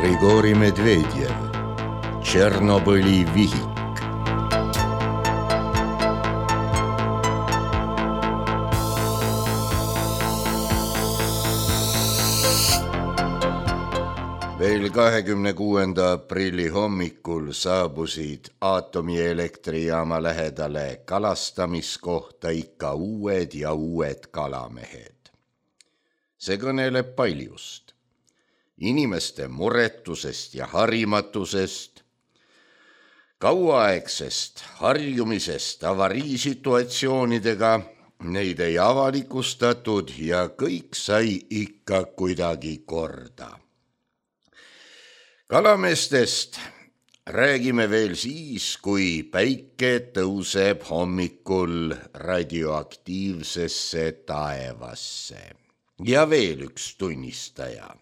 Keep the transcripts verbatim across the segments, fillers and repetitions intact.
Grigori Medvedjev, Tšernobõli vihik. Veel kahekümne kuuenda aprilli hommikul saabusid aatomieelektrijaama lähedale kalastamiskohta ikka uued ja uued kalamehed. See kõneleb paljust. Inimeste muretusest ja harimatusest, kauaaegsest harjumisest avariisituatsioonidega, neid ei avalikustatud ja kõik sai ikka kuidagi korda. Kalameestest räägime veel siis, kui päike tõuseb hommikul radioaktiivsesse taevasse. Ja veel üks tunnistaja.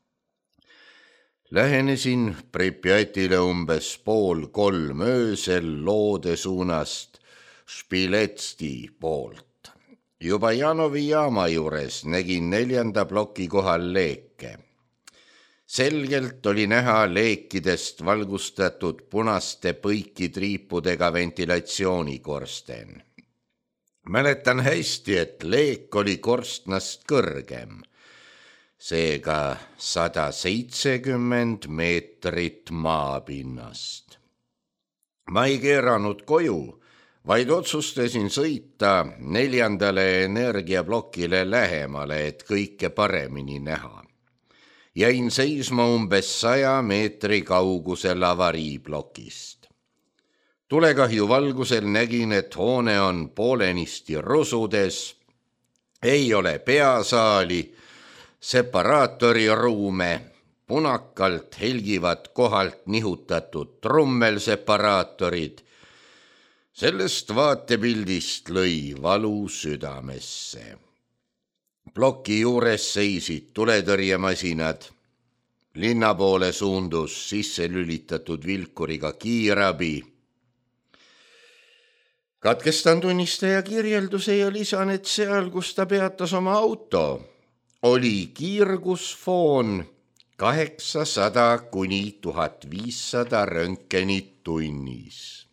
Lähenesin Pripjatile umbes pool kolm öösel loode suunast Špiletsti poolt. Juba Janovi jaama juures nägin neljanda ploki kohal leeke. Selgelt oli näha leekidest valgustatud punaste põikitriipudega ventilatsioonikorsten. Mäletan hästi, et leek oli korstnast kõrgem. Seega sada seitsekümmend meetrit maapinnast. Ma ei keeranud koju, vaid otsustasin sõita neljandale energiaplokile lähemale, et kõike paremini näha. Jäin seisma umbes saja meetri kaugusel avariiplokist. Tulekahju valgusel nägin, et hoone on poolenisti rusudes, ei ole peasaali, separaatori ruume, punakalt helgivad kohalt nihutatud trummelseparaatorid. Sellest vaatepildist lõi valu südamesse. Ploki juures seisid tuletõrjemasinad. Linna poole suundus sisse lülitatud vilkuriga kiirabi. Katkestan tunnistaja kirjelduse ja lisan, et seal, kus ta peatas oma auto, oli kiirgusfoon kaheksasada kuni tuhat viissada röntgenit tunnis.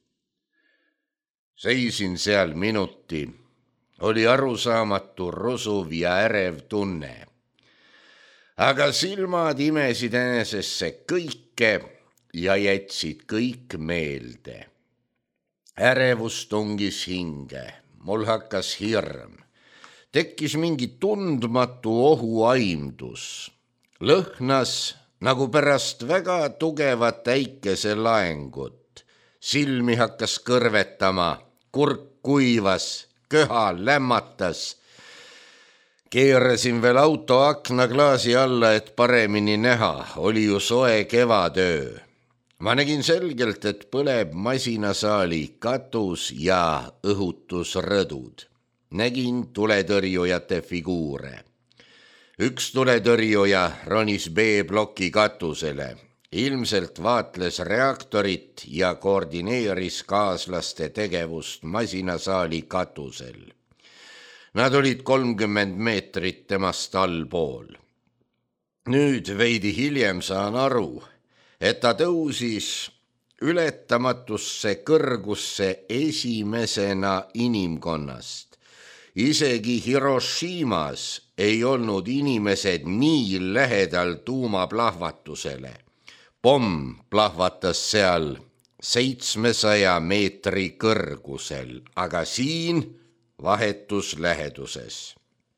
Seisin seal minuti, oli arusaamatu, rusuv ja ärev tunne. Aga silmad imesid enesesse kõike ja jätsid kõik meelde. Ärevus tungis hinge, mul hakkas hirm. Tekkis mingi tundmatu ohuaimdus. Lõhnas nagu pärast väga tugevat äikeselaengut. Silmi hakkas kõrvetama, kurk kuivas, köha lämmatas. Keerasin veel auto aknaklaasi alla, et paremini näha. Oli ju soe kevadöö. Ma nägin selgelt, et põleb masinasaali katus ja õhutusrõdud. Nägin tuletõrjujate figuure. Üks tuletõrjuja ronis B-ploki katusele. Ilmselt vaatles reaktorit ja koordineeris kaaslaste tegevust masinasaali katusel. Nad olid kolmkümmend meetrit temast allpool. Nüüd veidi hiljem saan aru, et ta tõusis ületamatusse kõrgusse esimesena inimkonnast. Isegi Hiroshimas ei olnud inimesed nii lähedal tuumaplahvatusele. Pomm plahvatas seal seitsmesaja meetri kõrgusel, aga siin vahetus läheduses.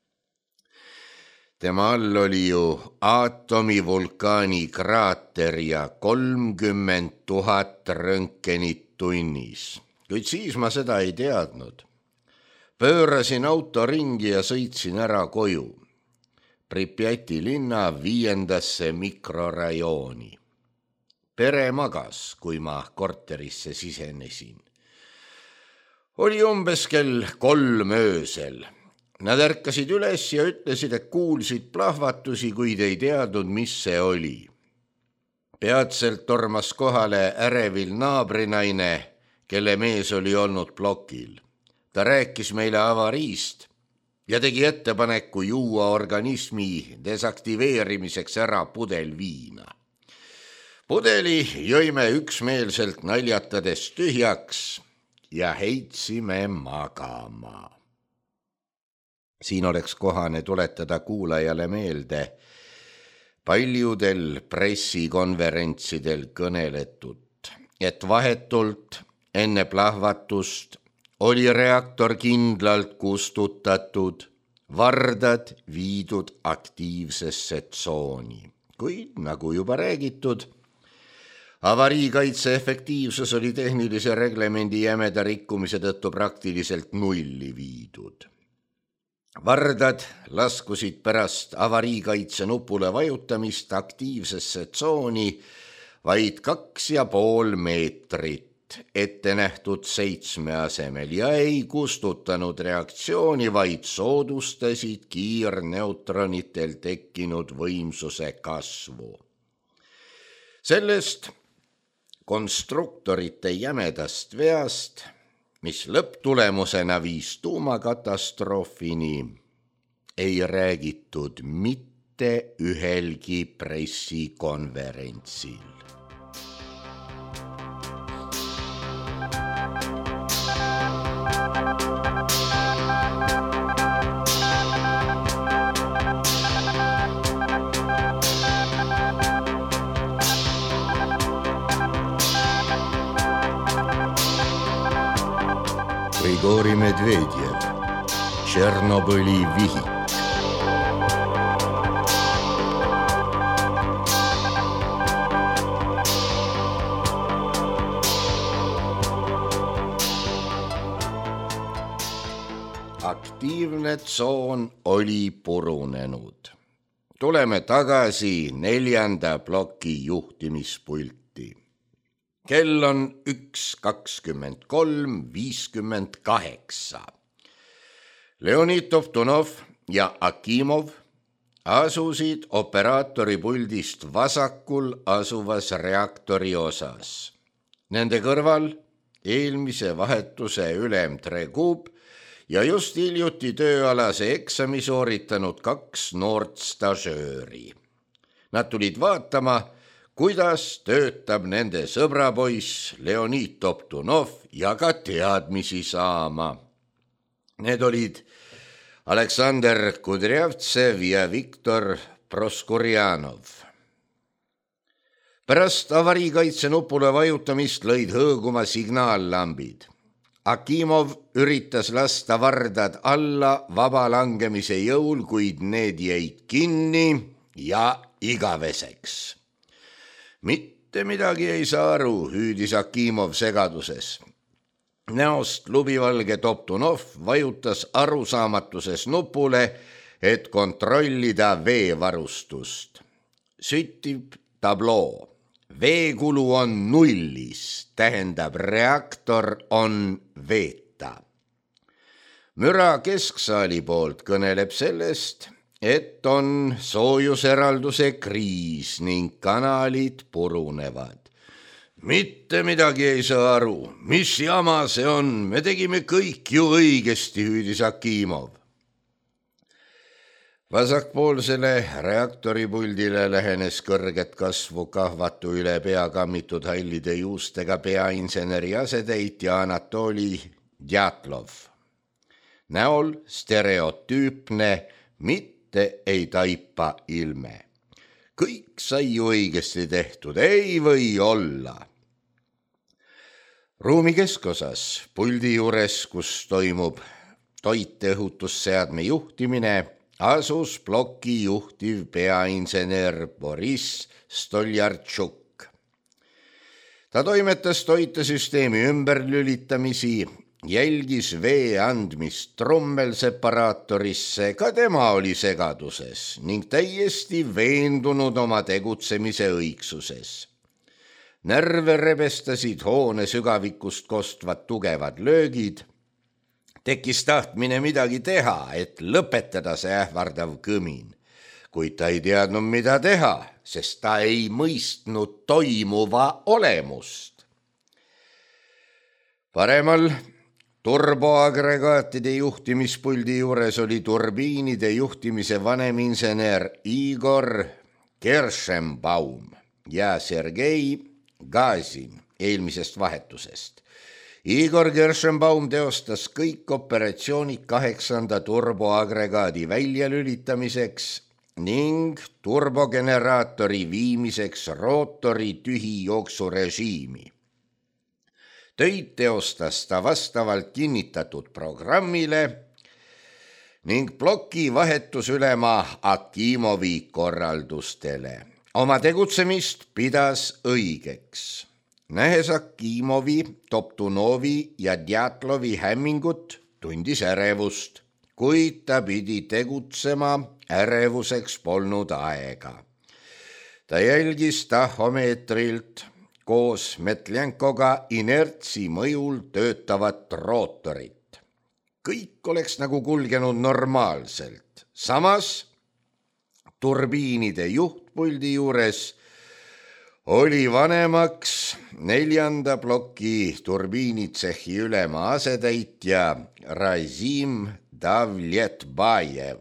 Tema all oli ju aatomivulkaani kraater ja kolmkümmend tuhat röntgenit tunnis, kuid siis ma seda ei teadnud. Pöörasin auto ringi ja sõitsin ära koju. Pripjati linna viiendasse mikrorajooni. Pere magas, kui ma korterisse sisenesin. Oli umbes kell kolm öösel. Nad ärkasid üles ja ütlesid, et kuulsid plahvatusi, kuid ei teadnud, mis see oli. Peatselt tormas kohale ärevil naabrinaine, kelle mees oli olnud plokil. Ta rääkis meile avariist ja tegi ettepaneku juua organismi desaktiveerimiseks ära pudel viina. Pudeli jõime üksmeelselt naljatades tühjaks ja heitsime magama. Siin oleks kohane tuletada kuulajale meelde paljudel pressikonverentsidel kõneletut, et vahetult enne plahvatust oli reaktor kindlalt kustutatud, vardad viidud aktiivsesse tsooni. Kuid nagu juba räägitud, avariikaitse efektiivsus oli tehnilise reglemendi jämeda rikkumise tõttu praktiliselt nulli viidud. Vardad laskusid pärast avariikaitse nupule vajutamist aktiivsesse tsooni vaid kaks ja pool meetrit ette nähtud seitsme asemel ja ei kustutanud reaktsiooni, vaid soodustasid kiirneutronitel tekkinud võimsuse kasvu. Sellest konstruktorite jämedast veast, mis lõpptulemusena viis tuumakatastroofini, ei räägitud mitte ühelgi pressikonverentsil. Grigori Medvedjev, Tšernobõli vihik. Aktiivne tsoon oli purunenud. Tuleme tagasi neljanda ploki juhtimispulti. Kell on üks kakskümmend kolm viiskümmend kaheksa. Leonid Tovtunov ja Akimov asusid operaatori puldist vasakul asuvas reaktori osas. Nende kõrval eelmise vahetuse ülem Tregub ja just hiljuti tööalase eksami sooritanud kaks noort stažööri. Nad tulid vaatama, kuidas töötab nende sõbrapoiss Leonid Tovtunov ja ka teadmisi saama. Need olid Aleksandr Kudrjavtsev ja Viktor Proskurjanov. Pärast avariikaitse nupule vajutamist lõid hõõguma signaallambid. Akimov üritas lasta vardad alla vaba langemise jõul, kuid need jäid kinni ja igaveseks. Mitte midagi ei saa aru, hüüdis Akimov segaduses. Näost lubivalge Tovtunov vajutas arusaamatuses nupule, et kontrollida veevarustust. Süttib tabloo. Veekulu on nullis, tähendab reaktor on veeta. Müra kesksaali poolt kõneleb sellest, et on soojuseralduse kriis ning kanalid purunevad. Mitte midagi ei saa aru, mis jama see on, me tegime kõik ju õigesti, hüüdis Akimov. Vasakpoolsele reaktoripuldile lähenes kõrget kasvu kahvatu üle pea kammitud hallide juustega peainseneri asetäitja Anatoli Djatlov. Näol stereotüüpne, mitte ei taipa ilme. Kõik sai ju õigesti tehtud, ei või olla. Ruumi keskosas, puldi juures, kus toimub toiteõhutusseadme juhtimine, asus ploki juhtiv peainsener Boriss Stoljartšuk. Ta toimetas toitesüsteemi ümberlülitamisi, jälgis vee andmist trommelseparaatorisse, ka tema oli segaduses ning täiesti veendunud oma tegutsemise õigsuses. Närve rebestasid hoone sügavikust kostvad tugevad löögid. Tekkis tahtmine midagi teha, et lõpetada see ähvardav kõmin, kuid ta ei teadnud, mida teha, sest ta ei mõistnud toimuva olemust. Paremal turboagregaatide juhtimispuldi juures oli turbiinide juhtimise vaneminsener Igor Keršenbaum. ja Sergei Gazin eelmisest vahetusest. Igor Gershombaum teostas kõik operatsioonid kaheksanda turboagregaadi väljalülitamiseks ning turbogeneraatori viimiseks rootori tühijooksurežiimi. Töid teostas ta vastavalt kinnitatud programmile ning ploki vahetusülema Akimovi korraldustele. Oma tegutsemist pidas õigeks. Nähes Akimovi, Toptunovi ja Djatlovi hämmingut, tundis ärevust, kuid ta pidi tegutsema, ärevuseks polnud aega. Ta jälgis tahomeetrilt koos Metljenkoga inertsi mõjul töötavat rootorit. Kõik oleks nagu kulgenud normaalselt. Samas turbiinide juhtpuldi juures oli vanemaks neljanda ploki turbiinitsehi ülema asetäitja Razim Davletbajev.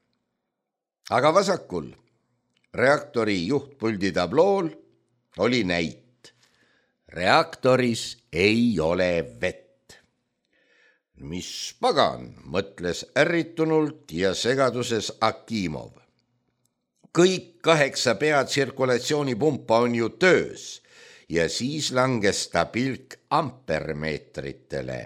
Aga vasakul reaktori juhtpuldi tablool oli näit. Reaktoris ei ole vett. Mis pagan, mõtles ärritunult ja segaduses Akimov. Kõik kaheksa peatsirkulatsioonipumpa on ju töös ja siis langes ta pilk ampermeetritele.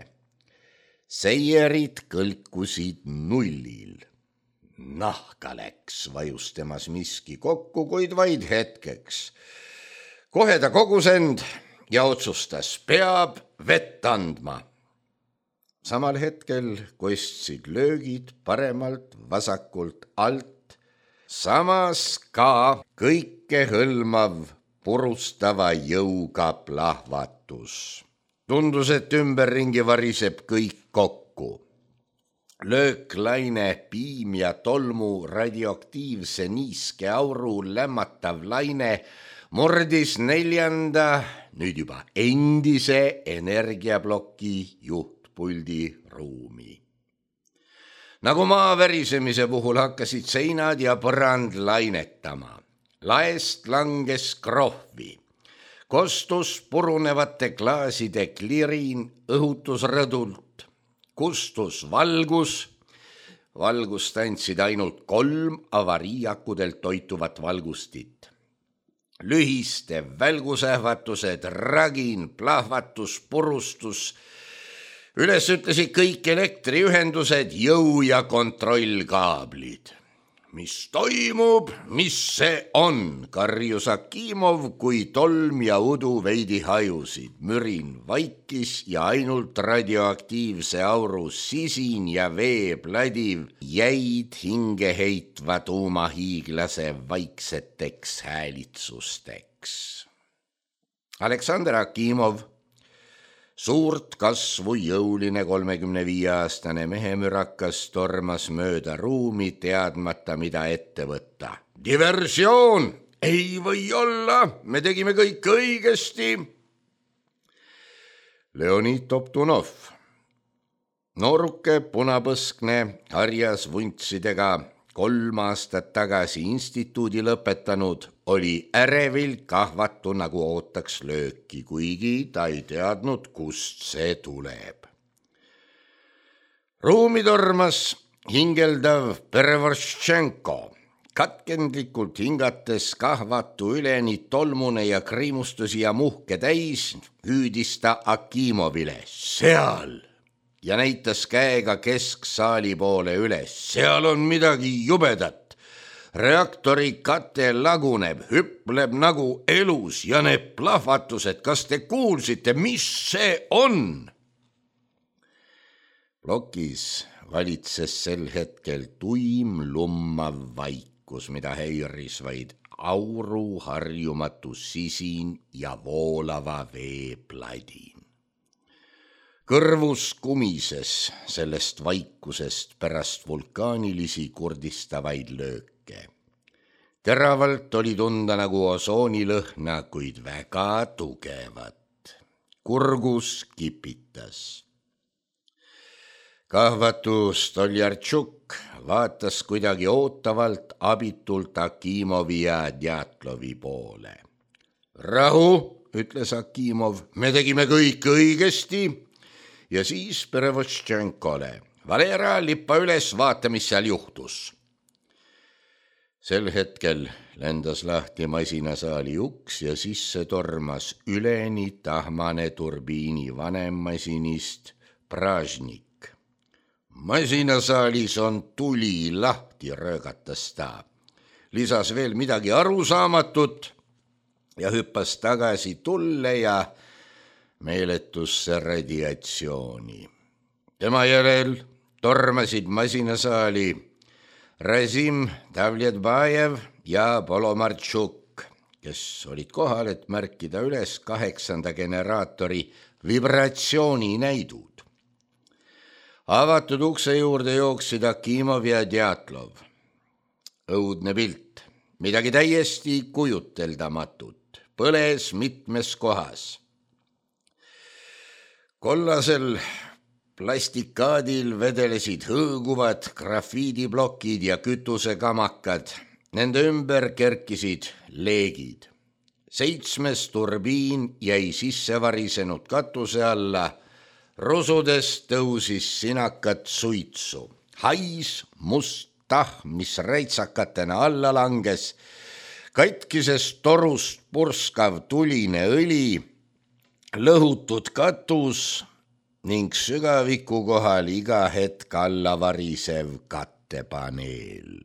Seierid kõlkusid nullil. Nahka läks, vajus temas miski kokku, kuid vaid hetkeks. Kohe ta kogus end ja otsustas, peab vett andma. Samal hetkel kostsid löögid paremalt, vasakult, alt. Samas ka kõike hõlmav purustava jõuga plahvatus. Tundus, et ümberringi variseb kõik kokku. Lööklaine, piim ja tolmu radioaktiivse niiske auru lämmatav laine murdis neljanda, nüüd juba endise energiaploki juhtpuldi ruumi. Nagu maa värisemise puhul hakkasid seinad ja põrand lainetama. Laest langes krohvi. Kostus purunevate klaaside kliriin õhutusrõdult. Kustus valgus. Valgust andsid ainult kolm avariiakudelt toituvat valgustit. Lühiste välgusähvatused, ragin, plahvatus, purustus. Üles ütlesid kõik elektriühendused, jõu- ja kontrollkaablid. Mis toimub, mis see on, karjus Akimov, kui tolm ja udu veidi hajusid. Mürin vaikis ja ainult radioaktiivse auru sisin ja veepladiv jäid hingeheitva tuumahiiglase vaikseteks häälitsusteks. Aleksander Akimov, suurt kasvu jõuline kolmekümne viie aastane mehemürakas tormas mööda ruumi teadmata, mida ette võtta. Diversioon! Ei või olla! Me tegime kõik õigesti! Leonid Toptunov, nooruke punapõskne harjas vuntsidega, kolm aastat tagasi instituudi lõpetanud, oli ärevil kahvatu, nagu ootaks lööki, kuigi ta ei teadnud, kust see tuleb. Ruumi tormas hingeldav Perevorštšenko, katkendlikult hingates kahvatu üleni tolmune ja kriimustusi ja muhke täis, hüüdis ta Akimovile seal ja näitas käega kesksaali poole üles. Seal on midagi jubedat. Reaktori kate laguneb, hüpleb nagu elus ja need plahvatused, kas te kuulsite, mis see on? Plokis valitses sel hetkel tuim lummav vaikus, mida häiris vaid auru harjumatu sisin ja voolava veepladin. Kõrvus kumises sellest vaikusest pärast vulkaanilisi kurdistavaid lööke. Teravalt oli tunda nagu osoonilõhna, kuid väga tugevat. Kurgus kipitas. Kahvatu Stoljartšuk vaatas kuidagi ootavalt abitult Akimovi ja Djatlovi poole. Rahu, ütles Akimov, me tegime kõik õigesti ja siis Perevotšenkole. Valera, lippa üles, vaata, mis seal juhtus. Sel hetkel lendas lahti masinasaali uks ja sisse tormas üleni tahmane turbiini vanemmasinist Pražnik. Masinasaalis on tuli lahti, röögatas ta. Lisas veel midagi arusaamatut ja hüppas tagasi tulle ja meeletusse radiatsiooni. Tema järel tormasid masinasaali Razim Davletbajev ja Polomartšuk, kes olid kohal, et märkida üles kaheksanda generaatori vibratsiooninäidud. Avatud ukse juurde jooksid Akimov ja Djatlov. Õudne pilt, midagi täiesti kujuteldamatut, põles mitmes kohas. Kollasel plastikaadil vedelesid hõõguvad grafiidiblokid ja kütusekamakad. Nende ümber kerkisid leegid. Seitsmes turbiin jäi sisse varisenud katuse alla. Rusudest tõusis sinakat suitsu. Hais must tahm, mis räitsakatena alla langes. Katkisest torust purskav tuline õli, lõhutud katus ning sügaviku kohal iga hetk alla varisev kattepaneel.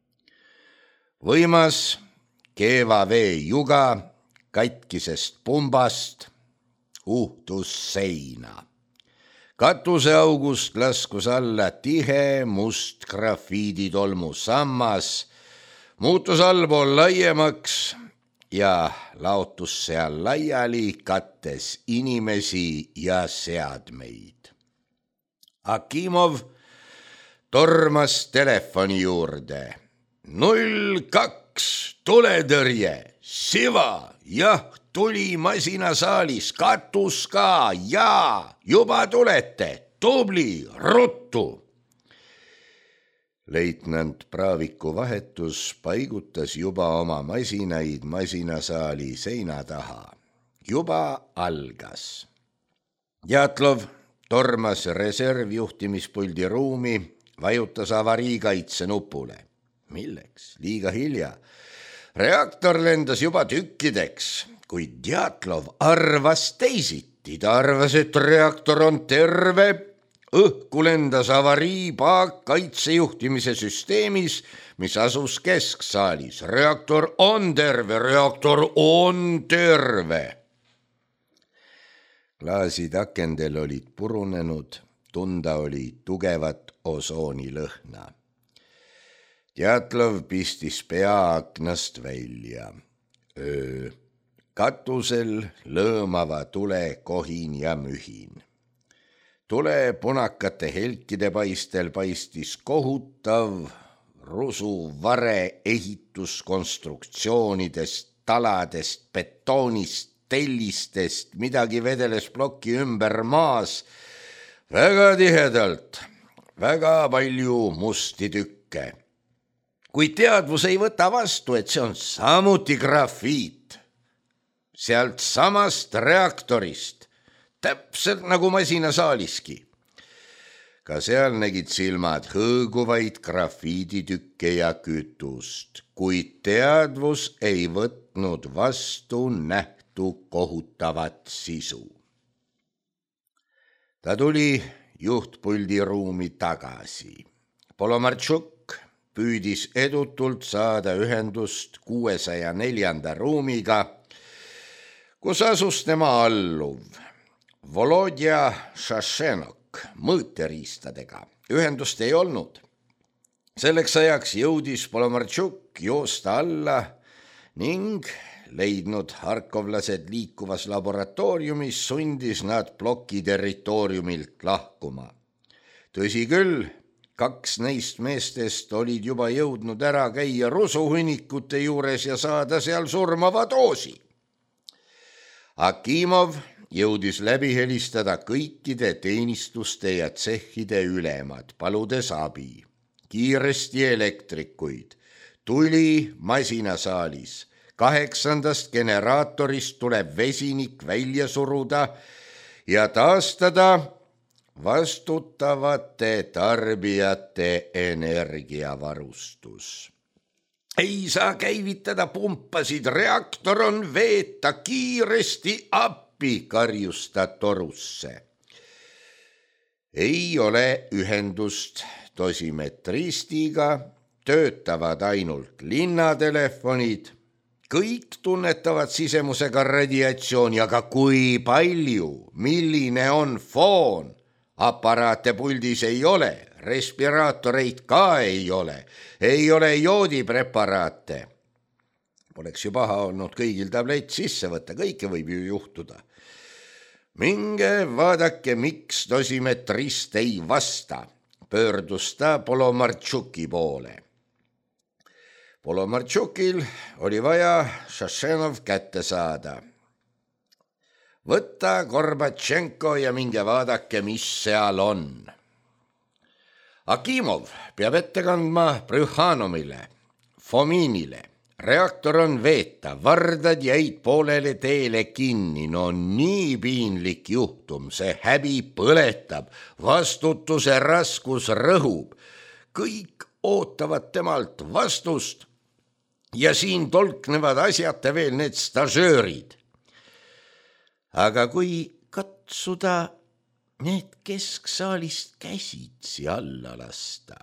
Võimas keeva vee juga katkisest pumbast uhtus seina. Katuseaugust laskus alla tihe must grafiiditolmu sammas, muutus allpool laiemaks ja laotus seal laiali, kattes inimesi ja seadmeid. Akimov tormas telefoni juurde. null kaks, tuletõrje, siva, jah, tuli masinasaalis, katus ka, jaa, juba tulete, tubli, ruttu. Leitnant Praviku vahetus paigutas juba oma masinaid masinasaali seina taha. Juba algas. Djatlov tormas reservjuhtimispuldi ruumi, vajutas avariikaitse nupule. Milleks? Liiga hilja. Reaktor lendas juba tükkideks, kuid Djatlov arvas teisiti. Ta arvas, et reaktor on terve. Õhku lendas avariipaak kaitsejuhtimise süsteemis, mis asus kesksaalis. Reaktor on terve, reaktor on terve. Klaasid akendel olid purunenud, tunda oli tugevat osoonilõhna. Djatlov pistis pea aknast välja. Öö. Katusel lõõmava tule kohin ja mühin. Tule punakate helkide paistel paistis kohutav rusuvare ehituskonstruktsioonidest, taladest, betoonist, tellistest, midagi vedeles ploki ümber maas. Väga tihedalt, väga palju musti tükke. Kuid teadvus ei võta vastu, et see on samuti grafiit. Sealt samast reaktorist. Täpselt nagu masinasaaliski. Ka seal nägid silmad hõõguvaid grafiiditükke ja kütust, kuid teadvus ei võtnud vastu nähtu kohutavat sisu. Ta tuli juhtpuldi ruumi tagasi. Polomartšuk püüdis edutult saada ühendust kuuesaja neljanda ruumiga, kus asus tema alluv. Volodja Šašenok mõõteriistadega. Ühendust ei olnud. Selleks ajaks jõudis Polomartšuk joosta alla ning leidnud harkovlased liikuvas laboratooriumis sundis nad ploki territooriumilt lahkuma. Tõsi küll, kaks neist meestest olid juba jõudnud ära käia rusuhunnikute juures ja saada seal surmava doosi. Akimov jõudis läbi helistada kõikide teenistuste ja tsehhide ülemad, paludes abi. Kiiresti elektrikuid, tuli masinasaalis, kaheksandast generaatorist tuleb vesinik välja suruda ja taastada vastutavate tarbijate energiavarustus. Ei saa käivitada pumpasid, reaktor on veeta, kiiresti appi, karjus ta torusse. Ei ole ühendust dosimetristiga, töötavad ainult linnatelefonid, kõik tunnetavad sisemusega radiatsiooni, aga kui palju, milline on foon? Aparaate puldis ei ole, respiraatoreid ka ei ole, ei ole joodipreparaate. Poleks ju paha olnud kõigil tablett sisse võtta, kõike võib ju juhtuda. Minge vaadake, miks dosimetrist ei vasta, pöördus ta Polomartšuki poole. Polomartšukil oli vaja Šašenov kätte saada. Võta Gorbatšenko ja minge vaadake, mis seal on. Akimov peab ette kandma Brühanomile, Fominile. Reaktor on veeta, vardad jäid poolele teele kinni. No nii piinlik juhtum, see häbi põletab, vastutuse raskus rõhub. Kõik ootavad temalt vastust ja siin tolknevad asjata veel need stažöörid. Aga kui katsuda need kesksaalist käsitsi alla lasta.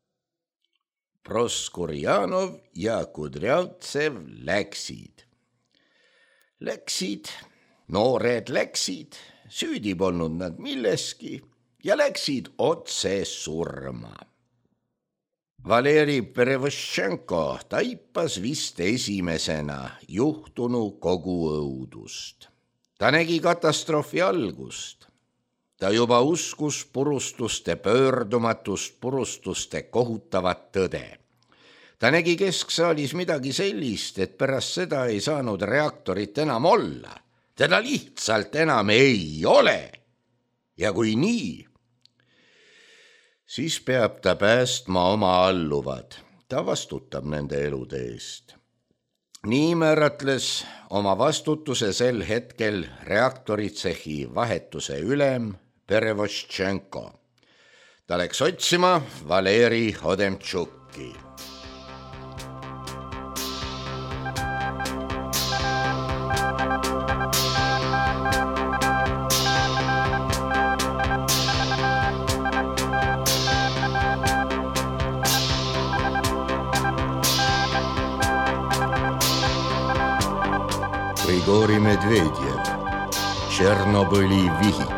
Proskurjanov ja Kudrjavtsev läksid. Läksid, noored läksid, süüdi polnud nad milleski ja läksid otse surma. Valeri Perevošenko taipas vist esimesena juhtunu kogu õudust. Ta nägi katastroofi algust. Ta juba uskus purustuste pöördumatust, purustuste kohutavat tõde. Ta nägi kesksaalis midagi sellist, et pärast seda ei saanud reaktorit enam olla. Teda lihtsalt enam ei ole. Ja kui nii, siis peab ta päästma oma alluvad. Ta vastutab nende elude eest. Nii määratles oma vastutuse sel hetkel reaktoritsehi vahetuse ülem Perevošenko. Ta läks otsima Valeri Hodemtšuki. Grigori Medvedjev, Tšernobõli vihik.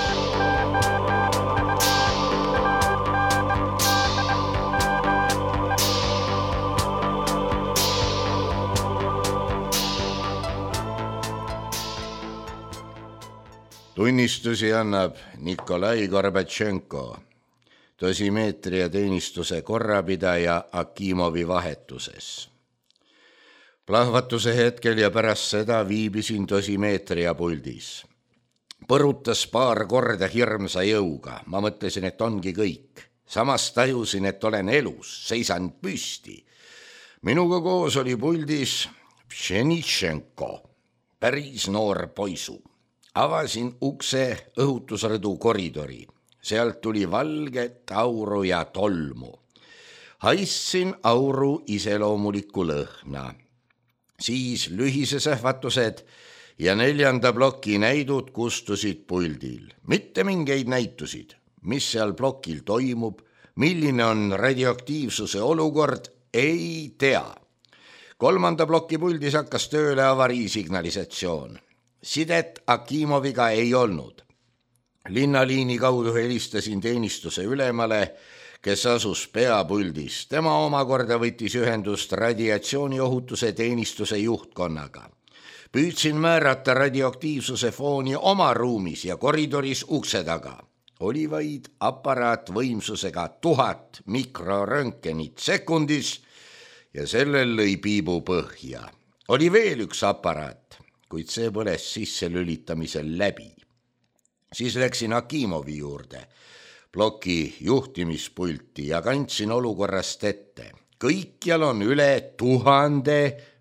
Tunnistusi annab Nikolai Gorbatšenko, dosimeetria teenistuse korrapidaja Akimovi vahetuses. Plahvatuse hetkel ja pärast seda viibisin dosimeetria puldis. Põrutas paar korda hirmsa jõuga. Ma mõtlesin, et ongi kõik. Samas tajusin, et olen elus, seisan püsti. Minuga koos oli puldis Pšenitšenko, päris noor poisu. Avasin ukse õhutusrõdu koridori. Sealt tuli valget auru ja tolmu. Haissin auru iseloomuliku lõhna. Siis lühise sähvatused ja neljanda ploki näidud kustusid puldil. Mitte mingeid näitusid, mis seal plokil toimub, milline on radioaktiivsuse olukord, ei tea. Kolmanda ploki puldis hakkas tööle avariisignalisatsioon. Sidet Akimoviga ei olnud. Linnaliini kaudu helistasin teenistuse ülemale, kes asus peapuldis. Tema omakorda võttis ühendust radiatsiooniohutuse teenistuse juhtkonnaga. Püüdsin määrata radioaktiivsuse fooni oma ruumis ja koridoris ukse taga. Oli vaid aparaat võimsusega tuhat mikroröntgenit sekundis ja sellel lõi piibu põhja. Oli veel üks aparaat, kuid see põles sisse lülitamisel läbi. Siis läksin Akimovi juurde, ploki juhtimispulti ja kandsin olukorrast ette. Kõikjal on üle tuhande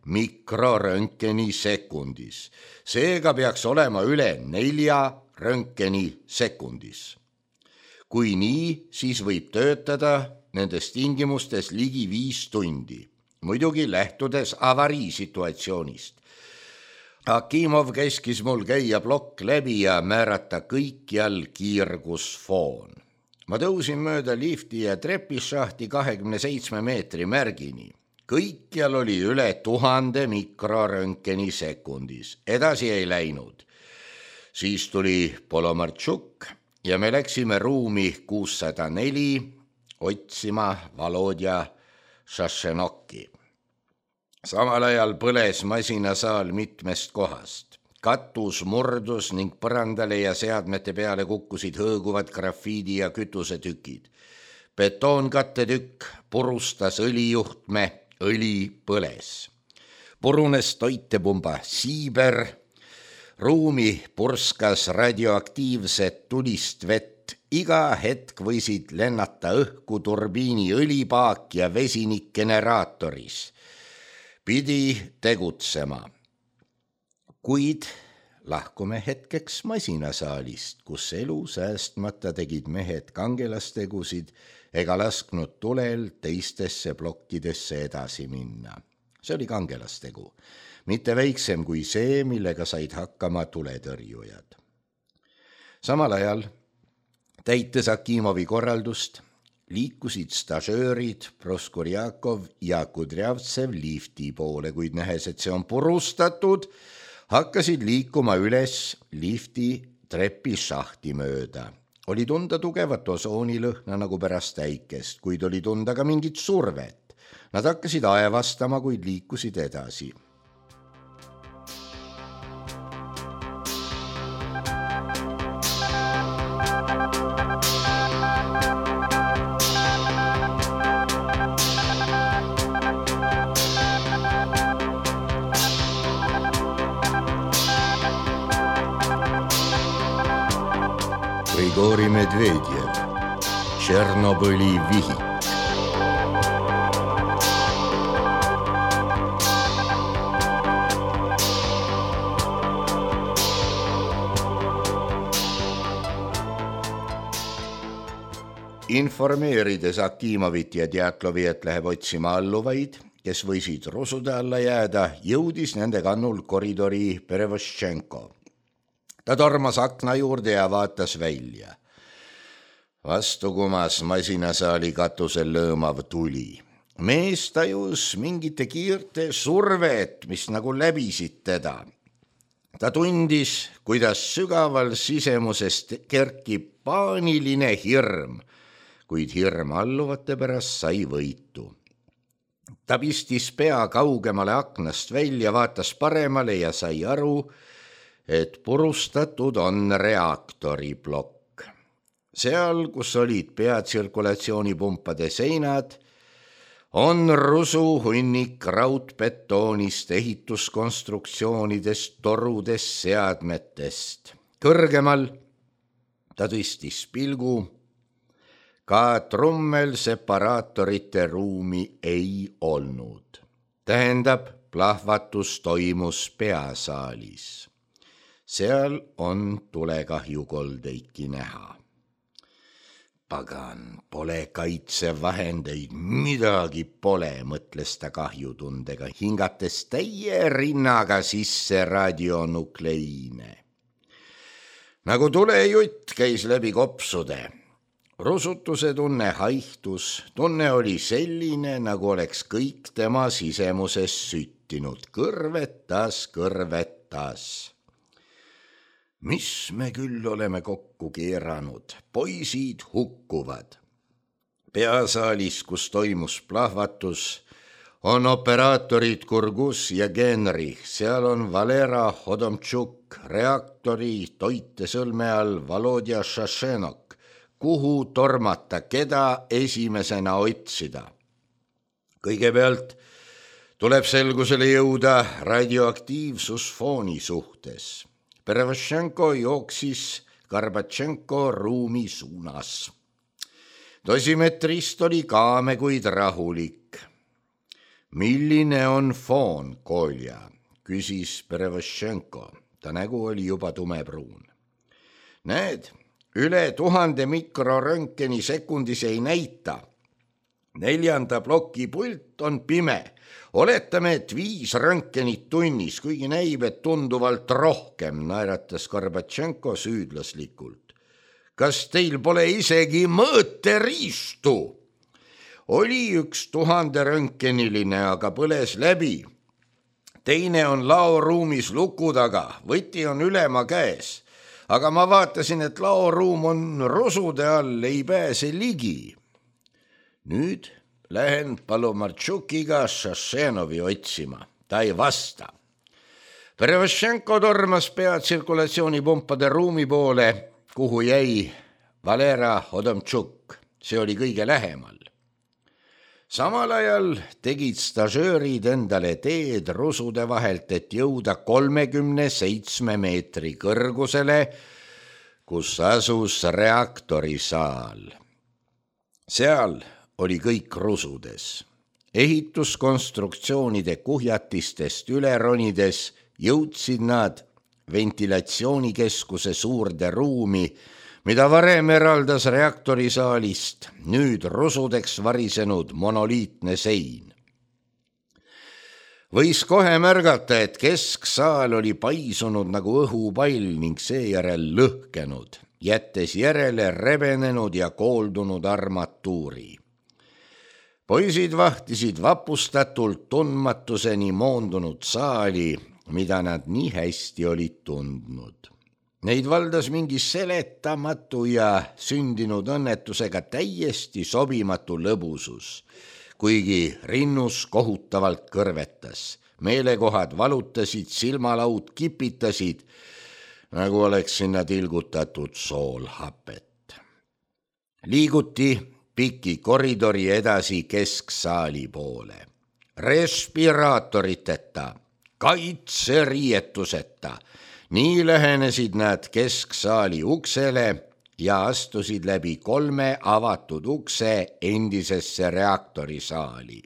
mikroröntgeni sekundis. Seega peaks olema üle nelja röntgeni sekundis. Kui nii, siis võib töötada nendes tingimustes ligi viis tundi, muidugi lähtudes avariisituatsioonist. Akimov käskis mul käia plokk läbi ja määrata kõikjal kiirgusfoon. Ma tõusin mööda lifti ja trepishahti kahekümne seitsme meetri märgini. Kõikjal oli üle tuhande mikroröntgeni sekundis. Edasi ei läinud. Siis tuli Polomartšuk ja me läksime ruumi kuussada neli otsima Volodja Šašenoki. Samal ajal põles masinasaal mitmest kohast. Katus murdus ning põrandale ja seadmete peale kukkusid hõõguvad grafiidi ja kütusetükid. Betoonkattetükk purustas õlijuhtme, õli põles. Purunes toitepumba siiber, ruumi purskas radioaktiivset tulist vett. Iga hetk võisid lennata õhku turbiini õlipaak ja vesinikgeneraatoris. Pidi tegutsema. Kuid lahkume hetkeks masinasaalist, kus elu säästmata tegid mehed kangelastegusid ega lasknud tulel teistesse plokkidesse edasi minna. See oli kangelastegu, mitte väiksem kui see, millega said hakkama tuletõrjujad. Samal ajal, täites Akimovi korraldust, liikusid stažöörid Proskurjakov ja Kudrjavtsev lifti poole, kuid nähes, et see on purustatud, hakkasid liikuma üles lifti trepishahti mööda. Oli tunda tugevat osoonilõhna nagu pärast äikest, kuid oli tunda ka mingit survet. Nad hakkasid aevastama, kuid liikusid edasi. Grigori Medvedjev, Tšernobõli vihik. Informeerides Akimovit ja Djatlovi, et läheb otsima alluvaid, kes võisid rusude alla jääda, jõudis nende kannul koridori Perevoščenko. Ta tormas akna juurde ja vaatas välja. Vastu kumas masinasaali katusel lõõmav tuli. Mees tajus mingite kiirte survet, mis nagu läbisid teda. Ta tundis, kuidas sügaval sisemusest kerkib paaniline hirm, kuid hirm alluvate pärast sai võitu. Ta pistis pea kaugemale aknast välja, vaatas paremale ja sai aru, et purustatud on reaktoriplokk. Seal, kus olid peatsirkulatsioonipumpade seinad, on rusu hunnik raudbetoonist, ehituskonstruktsioonidest, torudest, seadmetest. Kõrgemal ta tõstis pilgu, ka trummel separaatorite ruumi ei olnud. Tähendab, plahvatus toimus peasaalis. Seal on tulekahjukoldeiki näha. Pagan, pole kaitsevahendeid, midagi pole, mõtles ta kahjutundega, hingates täie rinnaga sisse radionukleiine. Nagu tulejutt käis läbi kopsude. Rusutuse tunne haihtus, tunne oli selline, nagu oleks kõik tema sisemuses süttinud, kõrvetas, kõrvetas. Mis me küll oleme kokku keeranud, poisid hukkuvad. Peasaalis, kus toimus plahvatus, on operaatorid Kurgus ja Genri, seal on Valera Hodomtšuk, reaktori toitesõlme all Volodja Šašenok, kuhu tormata, keda esimesena otsida. Kõigepealt tuleb selgusele jõuda radioaktiivsusfooni suhtes. Perevoščenko jooksis Karbatšenko ruumi suunas. Dosimetrist oli kaame, kuid rahulik. Milline on foon, Kolja, küsis Prevošenko. Ta nägu oli juba tumepruun. Näed, üle tuhande mikroröntgeni sekundis ei näita. Neljanda ploki pult on pime. Oletame, et viis röntgenit tunnis, kuigi näib, et tunduvalt rohkem, naeratas Gorbatšenko süüdlaslikult. Kas teil pole isegi mõõteriistu? Oli üks tuhande röntgeniline, aga põles läbi. Teine on laoruumis luku taga, võti on ülema käes. Aga ma vaatasin, et laoruum on rusude all, ei pääse ligi. Nüüd lähen Palomartšukiga Šašenovi otsima. Ta ei vasta. Prevošenko tormas peatsirkulatsioonipumpade ruumi poole, kuhu jäi Valera Odomtšuk. See oli kõige lähemal. Samal ajal tegid stažöörid endale teed rusude vahelt, et jõuda kolmekümne seitsme meetri kõrgusele, kus asus reaktorisaal. Seal oli kõik rusudes. Ehituskonstruktsioonide kuhjatistest üle ronides jõudsid nad ventilatsioonikeskuse suurde ruumi, mida varem eraldas reaktorisaalist, nüüd rusudeks varisenud monoliitne sein. Võis kohe märgata, et kesksaal oli paisunud nagu õhupall ning seejärel lõhkenud, jättes järele rebenenud ja kooldunud armatuuri. Poisid vahtisid vapustatult tundmatuseni moondunud saali, mida nad nii hästi olid tundnud. Neid valdas mingi seletamatu ja sündinud õnnetusega täiesti sobimatu lõbusus, kuigi rinnus kohutavalt kõrvetas. Meelekohad valutasid, silmalaud kipitasid, nagu oleks sinna tilgutatud soolhapet. Liiguti piki koridori edasi kesksaali poole. Respiraatoriteta, kaitseriietuseta. Nii lähenesid nad kesksaali uksele ja astusid läbi kolme avatud ukse endisesse reaktorisaali.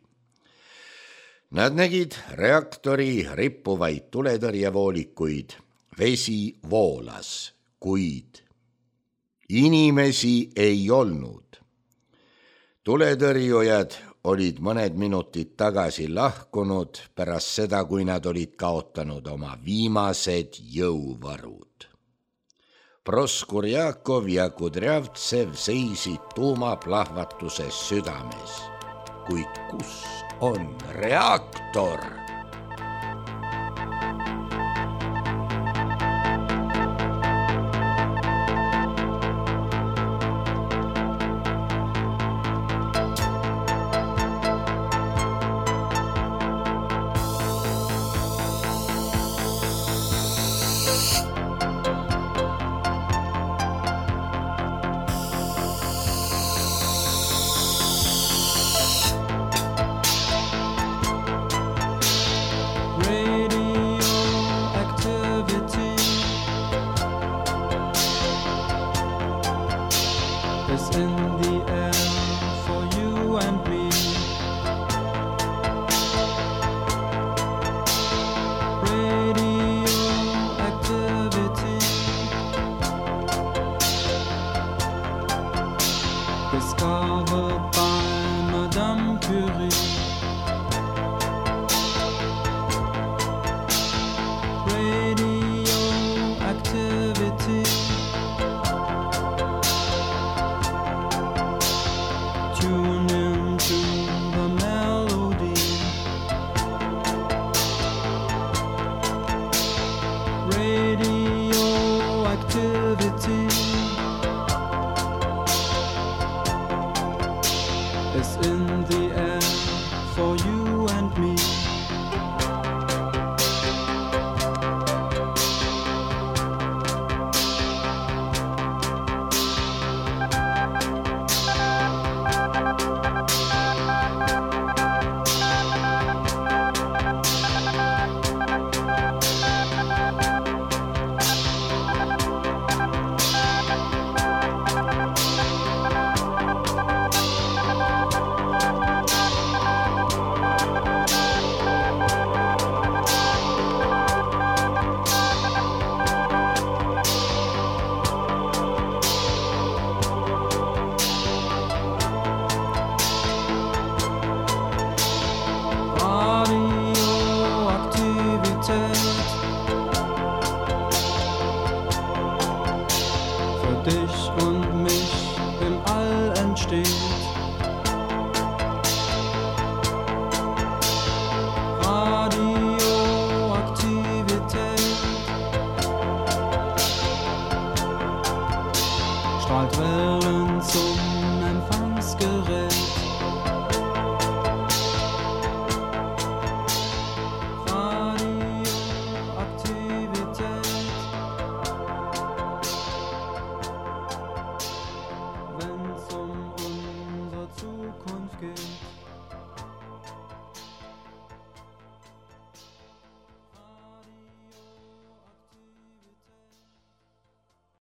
Nad nägid reaktori rippuvaid tuletõrjevoolikuid, vesi voolas, kuid inimesi ei olnud. Tuletõrjujad olid mõned minutid tagasi lahkunud pärast seda, kui nad olid kaotanud oma viimased jõuvarud. Proskurjakov ja Kudrjavtsev seisid tuumaplahvatuse südames. Kuid kus on reaktor? Ray